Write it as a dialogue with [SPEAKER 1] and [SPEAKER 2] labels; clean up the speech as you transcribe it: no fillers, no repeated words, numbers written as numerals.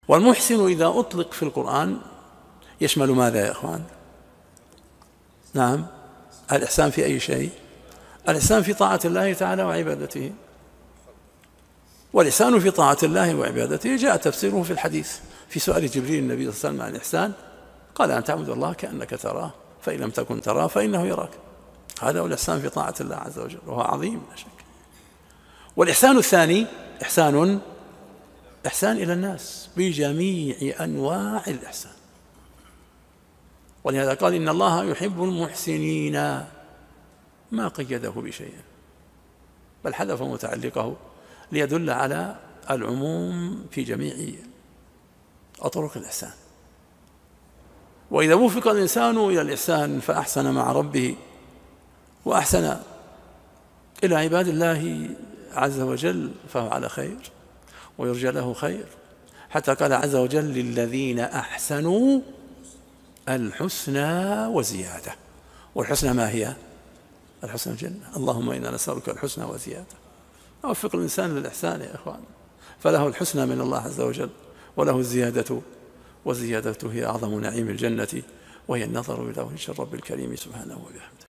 [SPEAKER 1] والمحسن إذا أطلق في القرآن يشمل ماذا يا إخوان؟ نعم، الإحسان في أي شيء؟ الإحسان في طاعة الله تعالى وعبادته. والإحسان في طاعة الله وعبادته جاء تفسيره في الحديث في سؤال جبريل النبي صلى الله عليه وسلم عن الإحسان، قال أن تعبد الله كأنك تراه فإن لم تكن تراه فإنه يراك. هذا هو الإحسان في طاعة الله عز وجل، وهو عظيم لا شك. والإحسان الثاني إحسان إلى الناس بجميع أنواع الإحسان، ولهذا قال إن الله يحب المحسنين، ما قيده بشيء بل حذف متعلقه ليدل على العموم في جميع طرق الإحسان. وإذا وفق الإنسان إلى الإحسان فأحسن مع ربه وأحسن إلى عباد الله عز وجل فهو على خير ويرجى له خير، حتى قال عز وجل للذين أحسنوا الحسنى وزيادة. والحسنى ما هي؟ الحسنى الجنة. اللهم إنا نسألك الحسنى وزيادة. أوفق الإنسان للإحسان يا إخوان، فله الحسنى من الله عز وجل وله الزيادة، والزيادة هي أعظم نعيم الجنة، وهي النظر إلى وجه الرب الكريم سبحانه وبحمده.